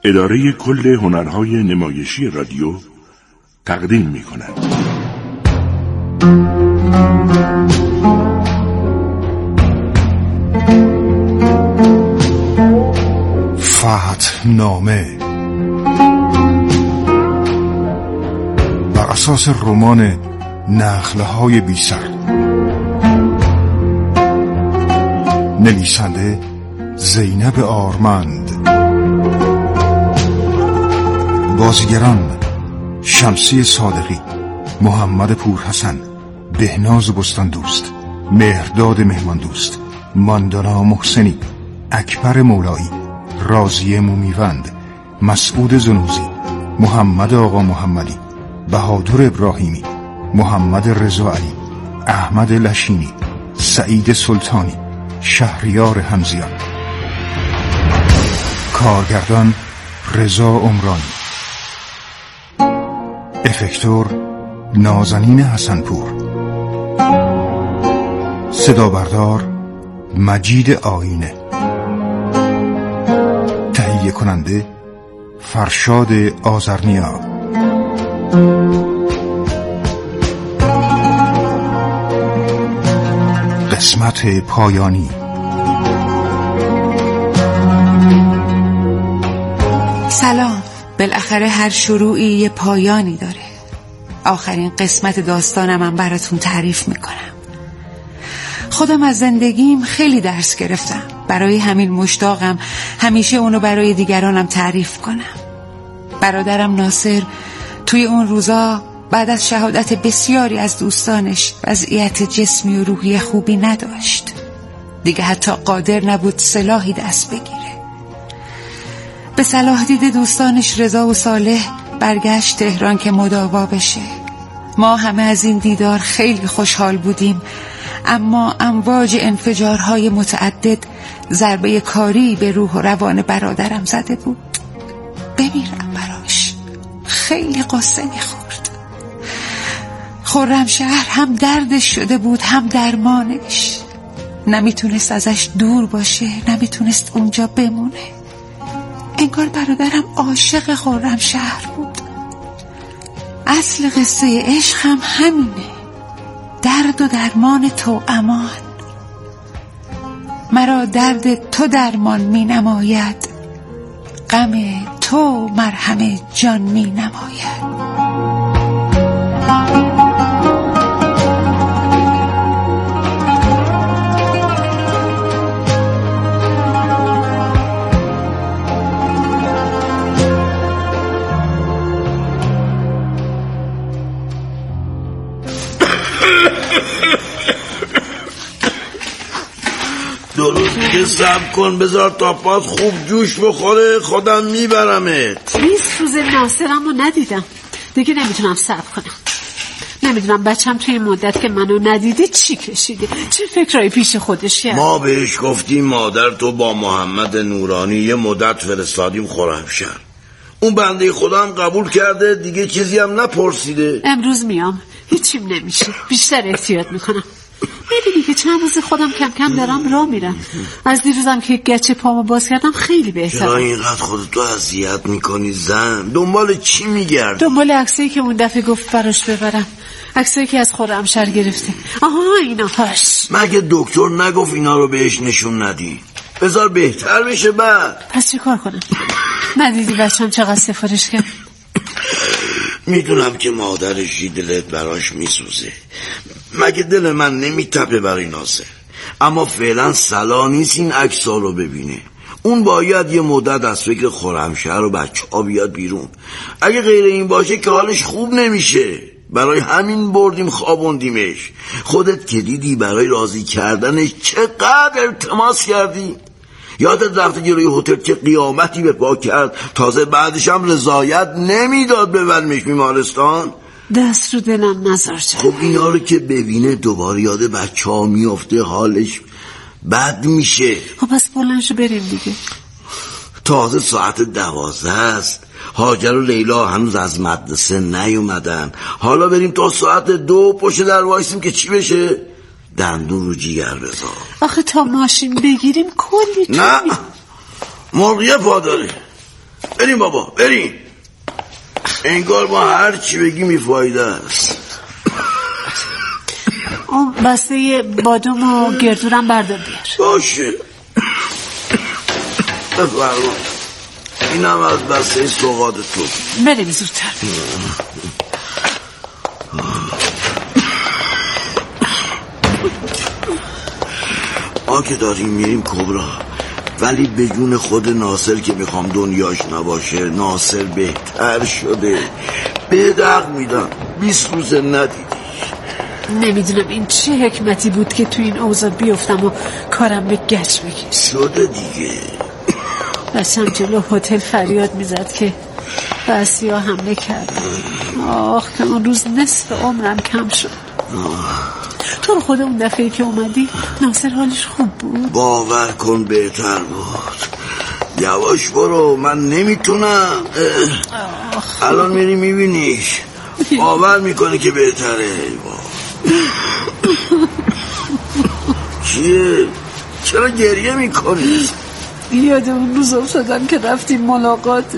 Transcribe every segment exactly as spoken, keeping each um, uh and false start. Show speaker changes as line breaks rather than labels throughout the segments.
اداره کل هنرهای نمایشی رادیو تقدیم می کند.
فتحنامه بر اساس رمان نخله‌های بی‌سر، نویسنده زینب آرمند، بازیگران شمسی صادقی، محمد پورحسن، بهناز بستاندوست، مهرداد مهماندوست، ماندانا محسنی، اکبر مولایی، راضیه مومیوند، مسعود زنوزی، محمد آقا محمدی، بهادر ابراهیمی، محمد رضا علی، احمد لشینی، سعید سلطانی، شهریار همزیان. کارگردان رضا عمرانی، افکتور نازنین حسنپور، صدا بردار مجید آینه، تهیه کننده فرشاد آذرنیا. قسمت پایانی.
سلام. بالاخره هر شروعی یه پایانی داره. آخرین قسمت داستانم من براتون تعریف میکنم. خودم از زندگیم خیلی درس گرفتم. برای همین مشتاقم همیشه اونو برای دیگرانم تعریف کنم. برادرم ناصر توی اون روزا بعد از شهادت بسیاری از دوستانش وضعیت جسمی و روحی خوبی نداشت. دیگه حتی قادر نبود سلاحی دست بگیره. به صلاح دید دوستانش رضا و صالح برگشت تهران که مداوا بشه. ما همه از این دیدار خیلی خوشحال بودیم، اما امواج انفجارهای متعدد ضربه کاری به روح و روان برادرم زده بود. بمیرم براش. خیلی قصه می‌خورد. خرمشهر هم دردش شده بود هم درمانش. نمیتونست ازش دور باشه، نمیتونست اونجا بمونه. انگار برادرم عاشق خرمشهر بود. اصل قصه عشق هم همینه، درد و درمان توامان. مرا درد تو درمان می نماید، غم تو مرهم جان می نماید.
دیگه صبر کن، بذار تا پات خوب جوش بخوره، خودم میبرمت.
بیست روز ناصرمو ندیدم، دیگه نمیتونم صبر کنم. نمیدونم بچم توی این مدت که منو ندیده چی کشیده، چه فکرایی پیش خودش کرد.
ما بهش گفتیم مادر تو با محمد نورانی یه مدت فرستادیم خرمشهر. اون بنده خدا هم قبول کرده، دیگه چیزی هم نپرسیده.
امروز میام، هیچیم نمیشه، بیشتر احتیاط میکنم. میبینی که چند روز خودم کم کم دارم راه میرم. از دیروزم که گچه پامو باز کردم خیلی بهتره.
چرا اینقدر خودتو اذیت میکنی زن؟ دنبال چی میگردی؟
دنبال عکسایی که اون دفعه گفت براش ببرم، عکسایی که از خرمشهر گرفته. آها اینا هاش.
مگه دکتر نگفت اینا رو بهش نشون ندی؟ بذار بهتر بشه بعد.
پس چی کار کنم؟ ندیدی بچم چقدر سفارش کرد؟
میدونم که مادرشی دلت براش میسوزه، مگه دل من نمیتپه برای ناصر، اما فعلا صلاح نیست این عکس‌ها رو ببینه. اون باید یه مدت از فکر خرمشهر و بچه ها بیاد بیرون. اگه غیر این باشه که حالش خوب نمیشه. برای همین بردیم خوابوندیمش. خودت که دیدی برای راضی کردنش چقدر التماس کردی. یادت رفته که روی هتل چه قیامتی به پا کرد، تازه بعدش هم رضایت نمیداد ببرمش بیمارستان.
دست رو دلم نذار جان.
خب اینا رو که ببینه دوباره یاد بچه ها میافته، حالش بد میشه.
خب پس بلنشو بریم دیگه.
تازه ساعت دوازده است. هاجر و لیلا هنوز از مدرسه نیومدن. حالا بریم تا ساعت دو پشت در وایسیم که چی بشه؟ دندون رو جیگر بذار.
آخه تا ماشین بگیریم کلی
نه مرغیه پا داره. بریم بابا بریم. انگار ما هر چی بگی میفایده است.
اون بسته بادوم و گردورم بردار بیار.
باشه بفرما. اینم از بسته سوغات تو.
بریم زودتر.
ما که داریم میریم کبرا، ولی به جون خود ناصر که میخوام دنیاش نباشه. ناصر بهتر شده. به دق میدم بیست روزه ندیدی.
نمیدونم این چه حکمتی بود که تو این اوضاع بیفتم و کارم به گچ بکش.
شده دیگه.
بچم جلو هتل فریاد میزد که بسیا حمله کرد. آخ که اون روز نصف عمرم کم شد. تو رو خود اون دفعه که اومدی ناصر حالش خوب بود؟
باور کن بهتر بود. یواش برو من نمیتونم. الان میری میبینیش باور میکنه که بهتره. چیه؟ چرا گریه میکنی؟
یاد اون روز افتادم که رفتیم ملاقاتش.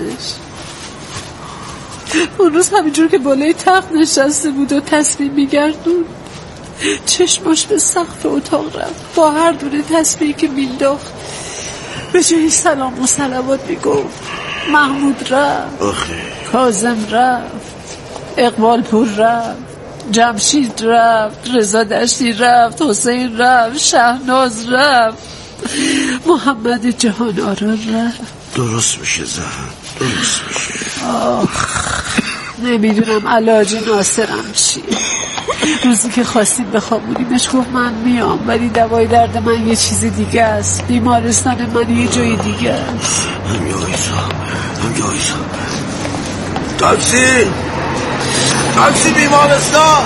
اون روز همینجور که بالای تخت نشسته بود و تسبیح میگردون، چشماش به سقف اتاق رفت. با هر دونه تسبیحی که مینداخت به جای سلام و صلوات میگفت محمود رفت، کاظم رفت، اقبال پور رفت، جمشید رفت، رضا دشتی رفت، حسین رفت، شهناز رفت، محمد جهان آرا رفت.
درست میشه زن، درست میشه.
آخ نمیدونم علاج ناصرم چیه. روزی که خواستیم بخوابونیمش گفت من میام، ولی دوای درد من یه چیز دیگه است. بیمارستان من یه جای دیگه است.
هم یایسا هم یایسا تاکسی تاکسی بیمارستان.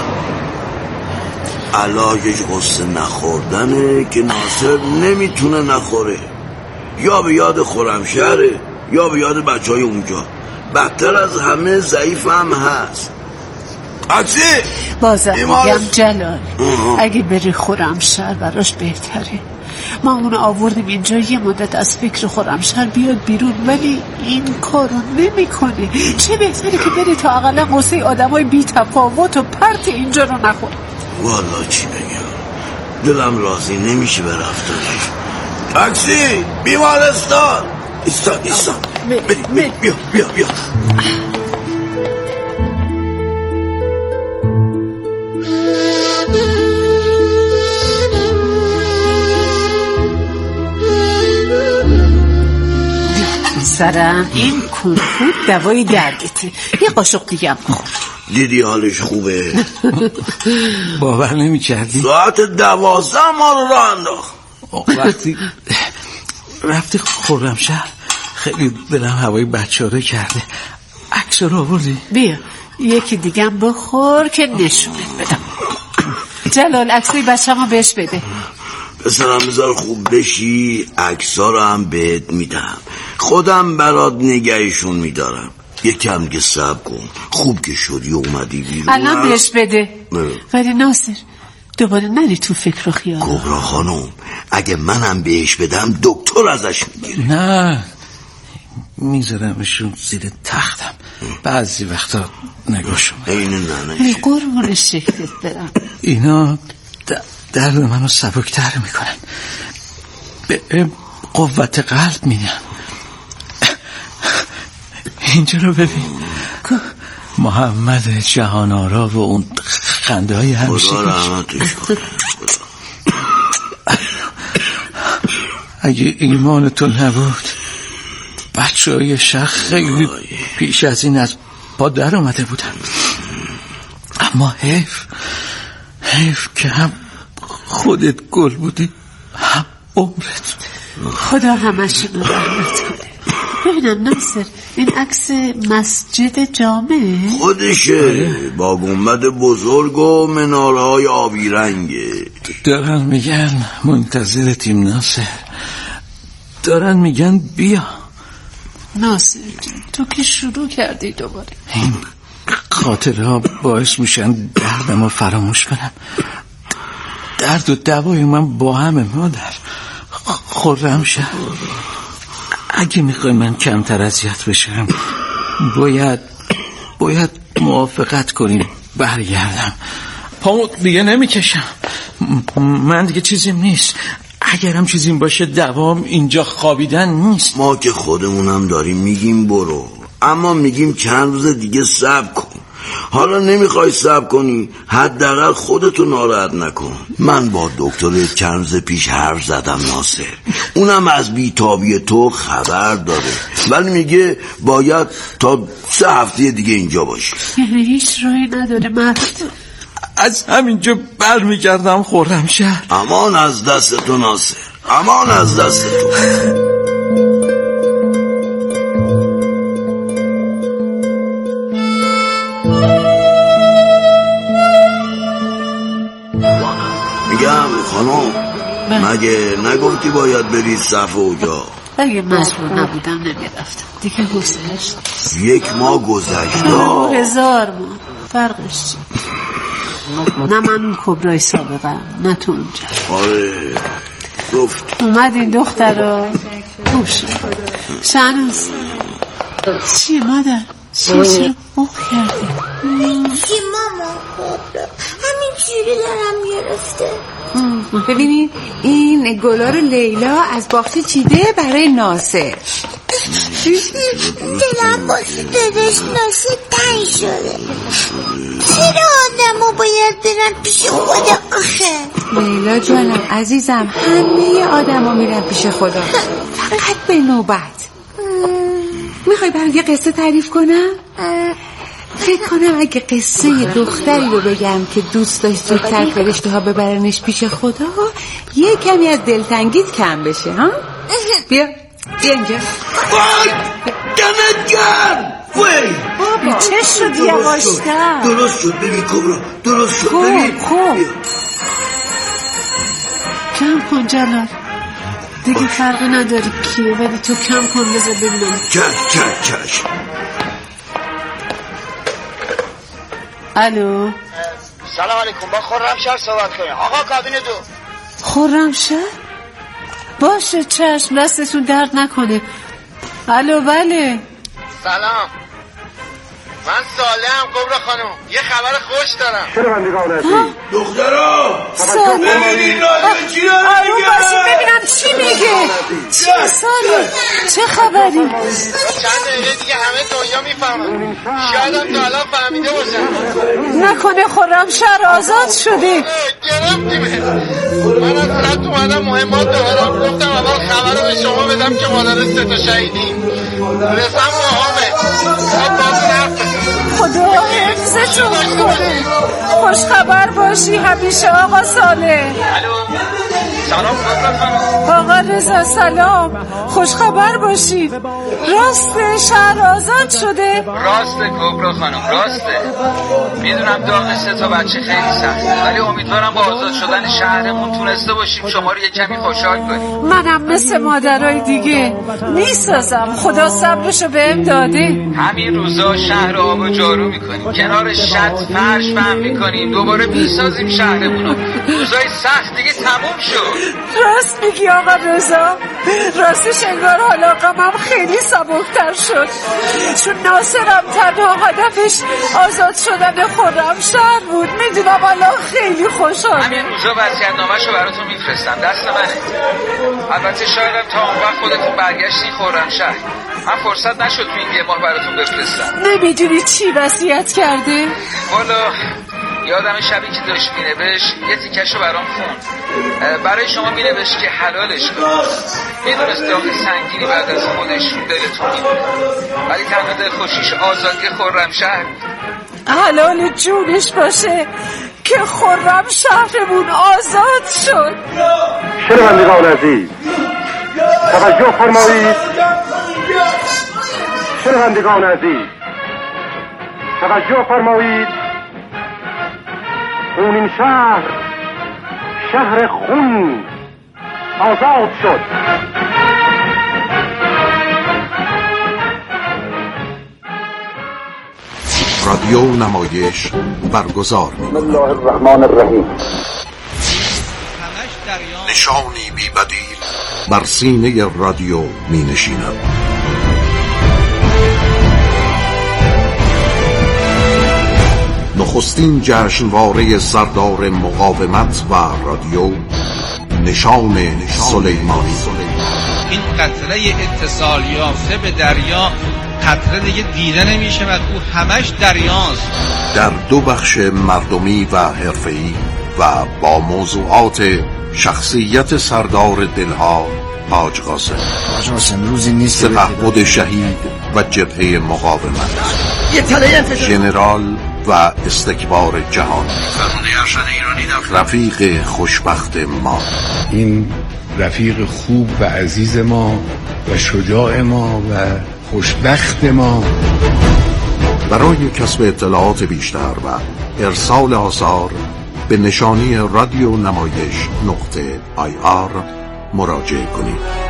علاجش غصه نخوردنه که ناصر نمیتونه نخوره. یا به یاد خرمشهره یا به یاد بچه های اونجا. بدتر از همه ضعیف هم هست. تاکسی
بازم میگم جلال اگه بری خرمشهر براش بهتره. ما اونو آوردیم اینجا یه مدت از فکر خرمشهر بیاد بیرون، ولی این کارو نمی کنه. چه بهتره که بری تا اقلا قصه آدم های بی تفاوت و پرت اینجا رو نخور.
والا چی بگم دلم راضی نمیشه به رفتارش. تاکسی بیمارستان. ایستان ایستان بریم بیا بیا بیا.
سرم این کنکور دوای دردته. یه قاشق دیگه هم بخور.
دیدی حالش خوبه؟
باور نمی کردی؟
ساعت دوازده ما رو راه انداخت.
وقتی رفتی خرمشهر خیلی دلم هوای بچه رو کرده. عکس رو آوردی؟
بیا یکی دیگه هم بخور که نشونت بدم. جلال عکسای بچه ما بهش بده.
پسرم بذار خوب بشی عکس‌ها رو هم بهت میدم. خودم برات نگهشون میدارم. یکم دیگه صبر کن. خوب که شدی اومدی بیرون.
الان بهش بده. ولی ناصر دوباره نری تو فکر و خیال.
کبرا خانم اگه منم بهش بدم دکتر ازش میگیره.
نه میذارمشون زیر تختم. بعضی وقتا نگاهشو
این ننه
قربون شکلت برم.
اینا درد منو سبکتر میکنن. به قوت قلب میدن. اینجا رو ببین. محمد جهان آرا و اون خنده های همیشه. اگه ایمان تو نبود بچه های شخ خیلی پیش از این از پا در آمده بودن. اما حیف حیف که هم خودت گل بودی هم عمرت.
خدا همشون رحمت کنه. ببینم ناصر این عکس مسجد جامع
خودشه با گنبد بزرگ و منارهای آبی رنگه.
دارن میگن منتظرتیم ناصر. دارن میگن بیا.
ناصر تو که شروع کردی دوباره.
این خاطره ها باعث میشن دردم رو فراموش کنم. درد و دوای من با همه مادر. خرمشهر اگه میخوای من کمتر اذیت بشم باید باید موافقت کنیم برگردم. پامو دیگه نمیکشم. من دیگه چیزیم نیست. اگرم چیزیم باشه دوام اینجا خوابیدن نیست.
ما که خودمونم داریم میگیم برو، اما میگیم چند روز دیگه صبر کن. حالا نمیخوای صبر کنی، حداقل خودتو ناراحت نکن. من با دکتر چند روز پیش حرف زدم ناصر، اونم از بیتابی تو خبر داره، ولی میگه باید تا سه هفته دیگه اینجا باشی.
یعنی هیچ راهی نداره مرد؟
از همینجا بر میگردم خرمشهر.
امان از دست تو ناصر، امان از دست تو. میگم خانم، مگه نگفتی باید برید صف اوجا؟
اگه مجبور نبودم نمیرفتم دیگه. گذشت
یک ماه گذشت.
هزار ماه فرقش چی؟ نه من اون کبرای سابقم، نه تو اونجا.
آره گفت
اومد این دخترها خوش شهناز. چیه مادر؟ چیه چرا بخ کردی؟
چی ماما؟ همین جوری دارم گرفته.
ببینید این گلا رو لیلا از باغچه چیده برای ناصر.
دلم واسه داداش ناصر تنگ شده. چرا آدم ها باید برن پیش خدا آخه؟
لیلا جانم عزیزم، همه آدم ها میرن پیش خدا، فقط به نوبت. میخوای برای یه قصه تعریف کنم؟ فکر کنم اگه قصه دختری رو بگم که دوست داشت زودتر فرشته ها ببرنش پیش خدا یه کمی از دلتنگیت کم بشه. ها بیا بیا اینجا.
وای دمت گرم. وای
بابا چه شد یواشتر؟
درست شد ببین کبرا، درست شد
خوب
ببین.
خوب کم کن جلال، دیگه فرقی نداری کیه، ولی تو کم کن بذار ببینم.
چش چش چش.
الو
سلام علیکم، با خرمشهر صحبت کنیم. آقا کابین دو.
خرمشهر؟ باشه چشم، دستتون درد نکنه. الو بله.
سلام، من صالحم کبرا خانم، یه خبر خوش دارم.
شنوندگان
دخترا
صالح
ببینید ناصر چی داره
آروم باشید ببینم چی میگه. چی صالح؟ چه خبری؟
چند دقیقه دیگه همه دنیا میفهمن، شایدم تا الان فهمیده باشن.
نکنه خرمشهر آزاد شده؟
گرفتیمه. من از رد اومدم مهمات دارم، گفتم اول خبر رو به شما بدم که مادر سه تا شهیدیم رسم مهامه.
خدا حفظتون کنه. خوش خبر باشی همیشه آقا صالح.
سلام
آقا رضا سلام، خوش خبر باشی. راسته شهر آزاد شده؟
راسته کبرا خانم، راسته. میدونم داغ سه تا بچه خیلی سخته، ولی امیدوارم با آزاد شدن شهرمون تونسته باشیم شما رو یه کمی خوشحال کنیم.
منم مثل مادرای دیگه میسازم، خدا صبرشو بهم داده.
همین روزا شهر آب و جارو میکنیم، کنار شط فرش فهم میکنیم، دوباره میسازیم شهرمونو. روزای سخت دیگه تموم شد.
راست میگی آقا رضا، راستش انگار حالا غمم خیلی سبکتر شد، چون ناصرم تنها هدفش آزاد شدن خرمشهر بود. میدونم الان خیلی خوشحاله.
همین روزا وصیت‌نامه‌شو براتون میفرستم، دست منه. البته شایدم تا اون وقت خودتون برگشتین خرمشهر، من فرصت نشد تو این یه ماه براتون بفرستم.
نمیدونی چی وصیت کرده؟
والا یادم شبی که داشت مینوشت یه تیکشو برام خوند. برای شما مینوشت که حلالش کنید. میدونست داغ سنگینی بعد از خودش دلتون میمونه، ولی تنها دلخوشیش آزادی خرمشهر.
حلال جونش باشه که خرمشهرمون آزاد شد.
شنوندگان عزیز توجه فرمایید. شنوندگان عزیز توجه فرمایید. خونین شهر، شهر خون آزاد شد.
رادیو نمایش برگزار می
بسم الله الرحمن الرحیم.
نشانی بی بدیل بر سینه رادیو می نشیند. نخستین جشنواره سردار مقاومت و رادیو، نشان سلیمانی.
این قطره اتصال یافته به دریا قطره دیگه دیده نمیشه و او همش دریاست.
در دو بخش مردمی و حرفه‌ای و با موضوعات شخصیت سردار دلها حاج قاسم.
حاج قاسم روزی نیست
سپهبد شهید و جبهه مقاومت،
یه تله
ژنرال و استکبار جهان، رفیق خوشبخت ما.
این رفیق خوب و عزیز ما و شجاع ما و خوشبخت ما.
برای کسب اطلاعات بیشتر و ارسال آثار به نشانی رادیو نمایش نقطه آی آر مراجعه کنید.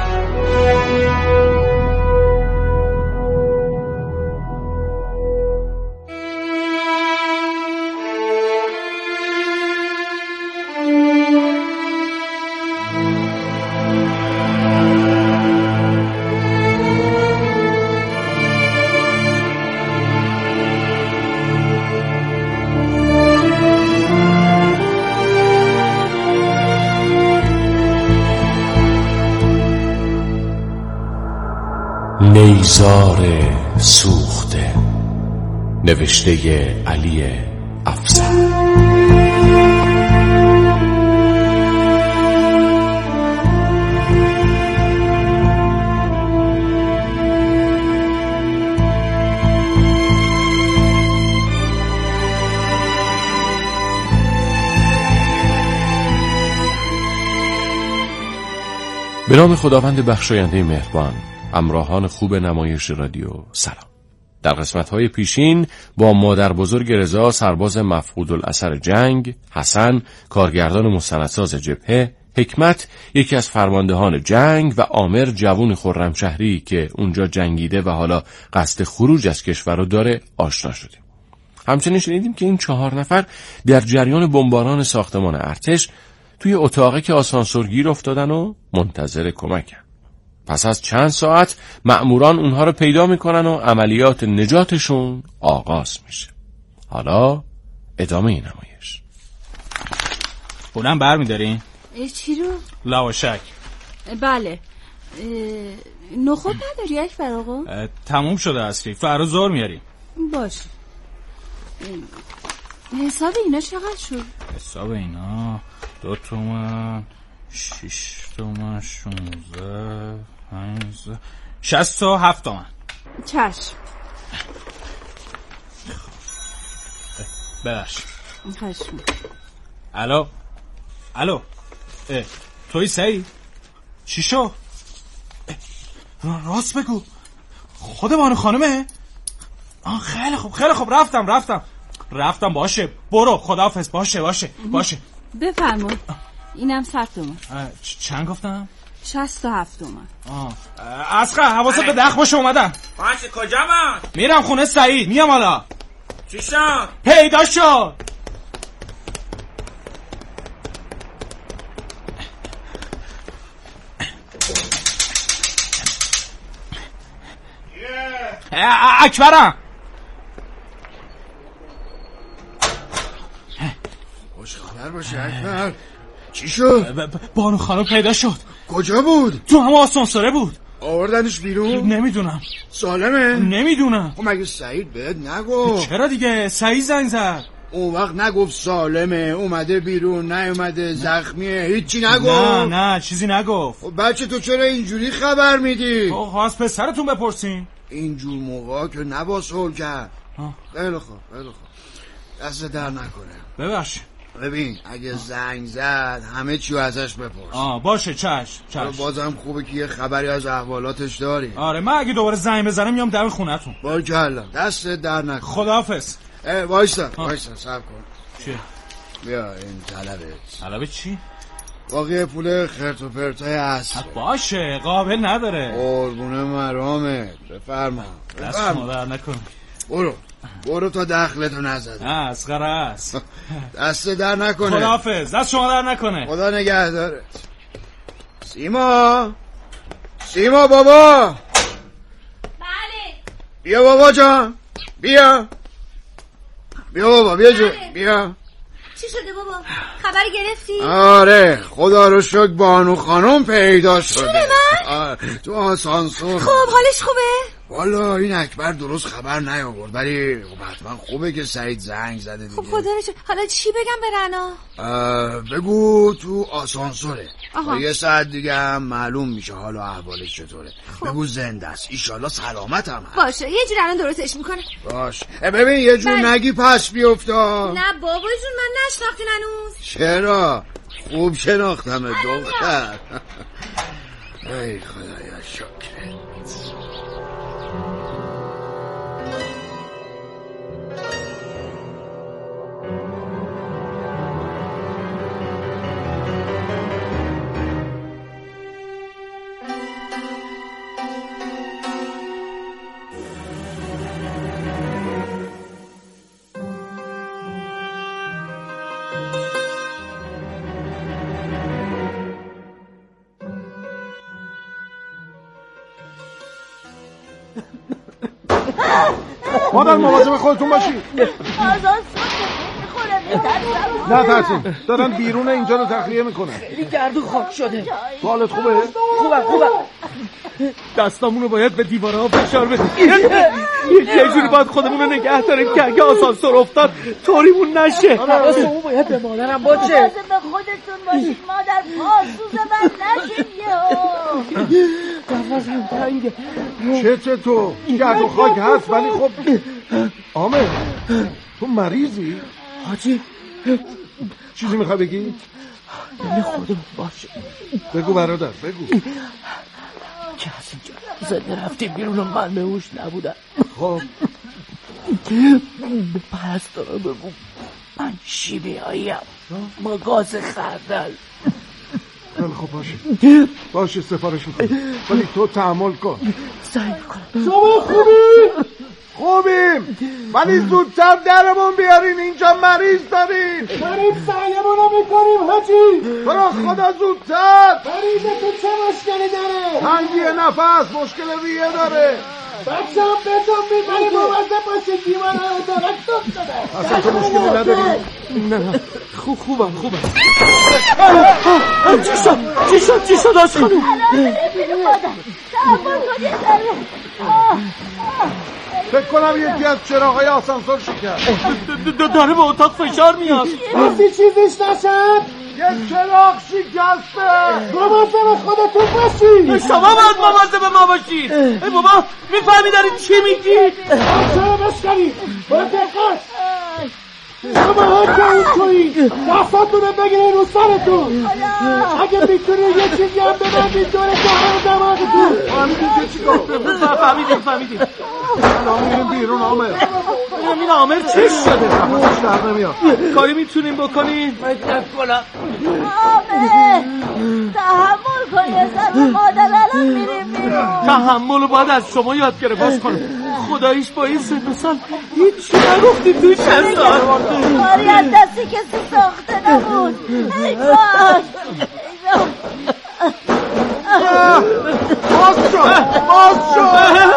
نیزار سوخته، نوشته علی افزر. به نام خداوند بخشاینده مهربان. همراهان خوب نمایش رادیو سلام. در قسمت‌های پیشین با مادر بزرگ رضا سرباز مفقود الاثر جنگ، حسن کارگردان مستندساز جبهه، حکمت یکی از فرماندهان جنگ و عامر جوون خرمشهری که اونجا جنگیده و حالا قصد خروج از کشور رو داره آشنا شدیم. همچنین شنیدیم که این چهار نفر در جریان بمباران ساختمان ارتش توی اتاقی که آسانسور گیر افتادن و منتظر کمکن. پس از چند ساعت مأموران اونها رو پیدا میکنن و عملیات نجاتشون آغاز میشه. حالا ادامه این نمایش.
اونم بر میدارین؟
چی رو؟
لواشک.
بله. نخود نداری اکبر آقا؟
تموم شده اصلی، فردا ظهر میاری.
باشه. حساب اینا چقدر شد؟
حساب اینا دو تومن، شش تومن، شونزه، پنجزه، شست و هفت تومن.
چشم.
ببخش.
خشم.
الو الو اه. توی سعید؟ چی شو؟ راست بگو، خود بانو خانمه؟ آه خیلی خوب خیلی خوب، رفتم رفتم رفتم باشه، برو خداحافظ. باشه باشه باشه.
بفرما. اینم صد تومن.
چند گفتم؟
شست و هفت تومن.
اسقر حواست به دخ باشه. اومدم.
باشه کجا من؟
میرم خونه سعید، میام حالا.
چی شد؟
پیدا شد. اکبرم.
خوش خبر باشه اکبر. چی شد؟
بانو خانم پیدا شد.
کجا بود؟
تو هم آسانسوره بود.
آوردنش بیرون؟
نمیدونم.
سالمه؟
نمیدونم.
خب مگه سعید بهت نگفت؟
چرا دیگه؟ سعید زنگ زد.
اون وقت نگفت سالمه، اومده بیرون، نیومده، زخمیه، هیچی نگفت؟
نه نه چیزی نگفت.
خب بچه تو چرا اینجوری خبر میدی؟
تو خواست پسرتون بپرسین.
اینجور موقع که نباید سول کرد. خیلی خوب خیلی خوب، دست در نکنه.
ببخش.
ببین اگه زنگ زد همه چیو ازش بپرس.
آه باشه چش چش.
بازم خوبه که یه خبری از احوالاتش داری.
آره من اگه دوباره زنگ بزنم میام در خونتون.
باریکلا، دست در نکن.
خداحافظ.
وایسا وایسا صبر کن.
چی؟
بیا این طلبت.
طلبت چی؟
باقی پول خرت و پرتای اصل.
باشه قابل نداره.
قربونه مرامت. بفرما
دست مادر نکن.
برو برو تا دخلتو نزده.
نه اسقر است.
دست در نکنه.
خداحافظ. دست شما در نکنه.
خدا نگهدارت. سیما
سیما بابا.
بله.
بیا بابا جان، بیا بیا بابا، بیا جو بیا.
چی شده بابا؟ خبر گرفتی؟
آره خدا رو شکر بانو خانم پیدا شده.
چونه من؟
آره تو آسانسور.
خب حالش خوبه؟
والا این اکبر درست خبر نیاورد، ولی خب حتما خوبه که سعید زنگ زده دیگه.
خب خدا رو شکر. حالا چی بگم به رنا؟
بگو تو آسانسوره.
آها.
یه ساعت دیگه هم معلوم میشه حال و احوالش چطوره.
خب.
بگو زنده است، ایشالله سلامت هم هست.
باشه یه جور الان درستش میکنه.
باش. ببین یه جور
بله.
نگی پس بیفتا.
نه بابا جون من نشناختین هنوز.
چرا؟ خوب شناختم دختر. ای خدایا شکرت.
مادر مواظب خودتون باشید. نه ترسین، دارن بیرون اینجا رو تخلیه میکنن.
این گردو خاک شده.
تو حالت خوبه؟
خوبه خوبه.
دستامون رو باید به دیوارها فشار بدیم. یه جوری باید خودمون رو نگه داریم که اگه آسانسور افتاد طوریمون نشه.
حواسمون باید به مادرم باشه.
مواظب خودتون باشید مادر، پاسوز من نشید یهو.
نفسم تنگه.
چه چه تو گرد و خاک هست، ولی خب عامر تو مریضی؟
حاجی
چیزی میخوای بگی؟
دل خودم باشه.
بگو برادر بگو.
که از اینجا زنده رفتیم بیرون و من به هوش نبودم.
خب
به پرستارا بگو من شیبی هاییم ما گاز خردل.
خیلی خب باشه باشه سفارش میکنم، ولی تو تحمل کن.
سعی میکنم.
شما خوبی؟ خوبیم، ولی زودتر درمون بیارین، اینجا مریض داریم.
داریم سعیمونو میکنیم حاجی.
برو خدا زودتر.
مریضتون چه مشکلی داره؟
تنگی نفس، مشکل ریه داره.
بچه هم بهتون میدنی مواظب باشید دیواره اتاقک دم شده.
اصلا تو مشکلی نداری؟
نه خوب خوبم خوبم.
چی شد؟ چی شد؟ چی شد آج خانوم؟
بیرون مادر تحمل کنید داره.
فکر کنم یکی از چراغای آسانسور شکست.
داره به اتاق فشار میاد.
راستی چیزیش نشد؟
یه چراغ شکسته.
مواظب خودتون باشید.
شما باید مواظب ما باشید. ای بابا میفهمی داری چی میگی؟
چرا بشکنید با دقت. شما ها که اون تویی دستاتون رو بگیرین رو سرتون. اگه میتونی یه چیزی هم ببندید دور جهان دماغتون.
فهمیدیم که چی کار؟
فهمیدیم فهمیدیم.
الان میریم بیرون عامر.
این عامر چی شده؟
نفسش در نمیاد.
کاری میتونیم بکنیم؟
من نکنم.
عامر تحمل کن یه سر مادر الان میریم بیرون.
تحمل رو باید از شما یاد گرفت باز کنم. خداییش با این سن و سال هیچی نگفتی تو چند سال.
کاری از دستی کسی ساخته نبود. ای باش
باز شد باز شد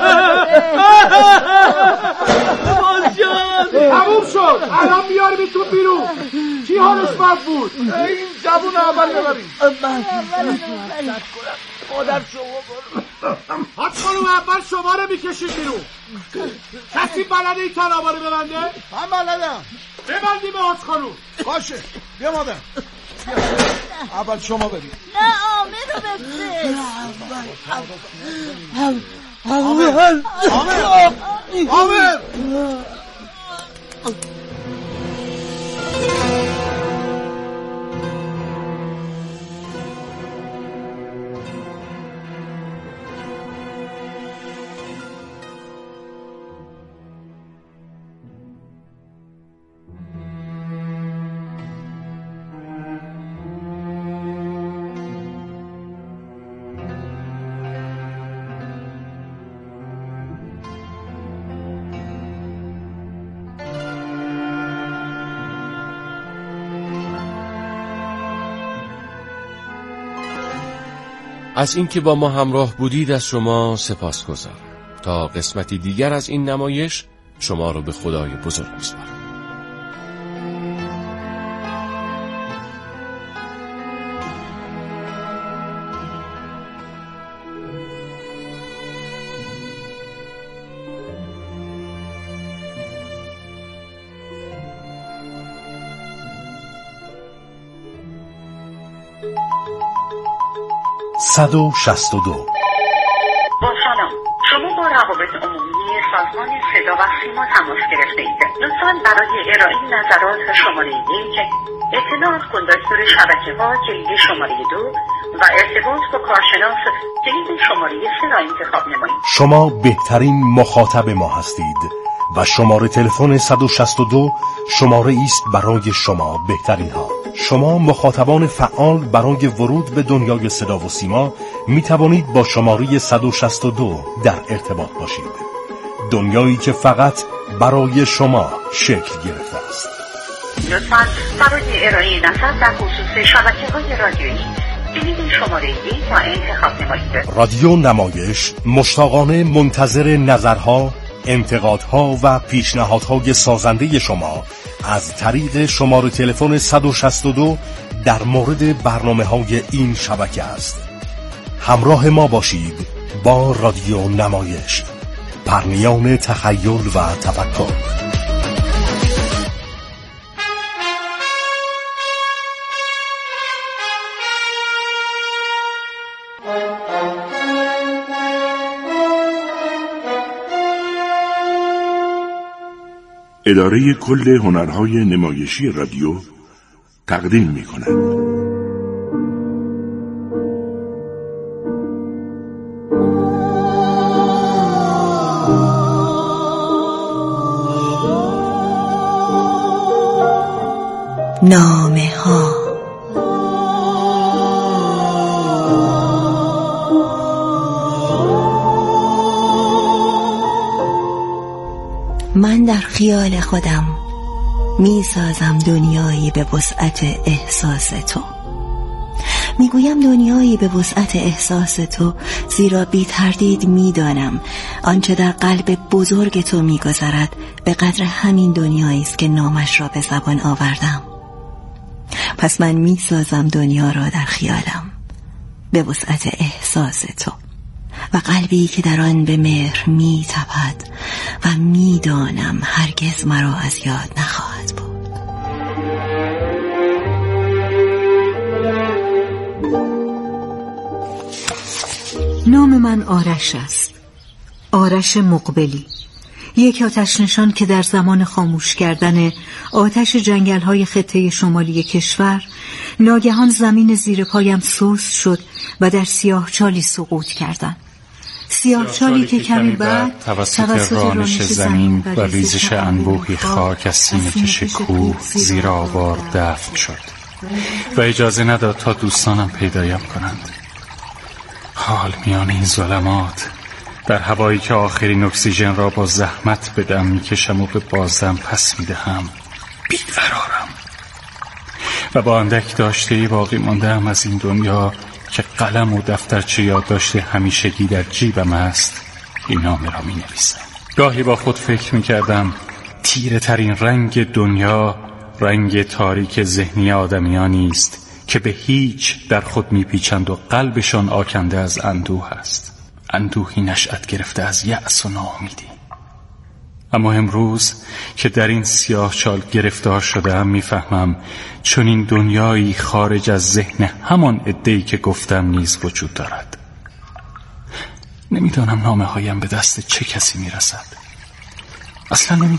باز شد
تموم شد. الان بیاریم تو بیرون. کی حالش بد بود؟
این جوون اول ببریم.
مادر شما برو.
حاج خانم اول شما رو میکشید بیرون. کسی بلده این تنابا رو ببنده؟
من بلدم.
ببندیم حاج خانم.
باشه بیا مادر. اول شما برید.
نه عامر رو بفرست.
عامر عامر عامر
از اینکه با ما همراه بودید از شما سپاسگزارم. تا قسمتی دیگر از این نمایش شما رو به خدای بزرگ می‌سپارم.
صد و شصت و دو.
با سلام، شما با روابط عمومی سازمان صدا و سیما تماس گرفته اید. لطفاً برای ارائه نظرات شماره یک، اطلاع از کندکتور شبکه‌ها کلید شماره دو و ارتباط با کارشناس کلید شماره سه را انتخاب نمایید.
شما بهترین مخاطب ما هستید و شماره تلفن صد و شصت و دو شماره است برای شما بهترین ها. شما مخاطبان فعال برای ورود به دنیای صدا و سیما می توانید با شماره صد و شصت و دو در ارتباط باشید. دنیایی که فقط برای شما شکل گرفته است.
لطفاً برای ارائه نظر در خصوص شبکه‌های رادیویی کلید شماره یک را انتخاب نمایید.
رادیو نمایش مشتاقانه منتظر نظرها، انتقادها و پیشنهادهای سازنده شما از طریق شماره تلفن صد و شصت و دو در مورد برنامه‌های این شبکه است. همراه ما باشید با رادیو نمایش، پرنیان تخیل و تفکر.
اداره کل هنرهای نمایشی رادیو تقدیم می کند.
نامه ها. من در خیال خودم می سازم دنیایی به وسعت احساس تو. می گویم دنیایی به وسعت احساس تو، زیرا بی تردید می دانم آنچه در قلب بزرگ تو می گذرد به قدر همین دنیایی است که نامش را به زبان آوردم. پس من می سازم دنیا را در خیالم به وسعت احساس تو و قلبی که در آن به مهر می تپد و می دانم هرگز مرا از یاد نخواهد بود.
نام من آرش است، آرش مقبلی، یک آتش نشان که در زمان خاموش کردن آتش جنگل‌های خطه شمالی کشور ناگهان زمین زیر پایم سوس شد و در سیاهچالی سقوط کردم. سیاهچالی که کمی بعد
توسط رانش زمین و ریزش انبوهی خاک از سینه کش کوه زیر آوار دفن شد و اجازه نداد تا دوستانم پیدایم کنند. حال میان این ظلمات در هوایی که آخرین اکسیژن را با زحمت به دم میکشم و به بازدم پس میدهم بیقرارم و با اندک داشته‌ای باقی مانده‌ام از این دنیا که قلم و دفترچه یادداشت همیشگی در جیبم است این نامه را می نویسم. گاهی با خود فکر می کردم تیره ترین رنگ دنیا رنگ تاریک ذهنی آدمیانی است که به هیچ در خود می پیچند و قلبشان آکنده از اندوه است، اندوهی نشأت گرفته از یأس و ناامیدی. اما امروز که در این سیاه چال گرفتار شدم میفهمم چون این دنیایی خارج از ذهن همان عده‌ای که گفتم نیز وجود دارد. نمیدانم نامه هایم به دست چه کسی میرسد. اصلا نمی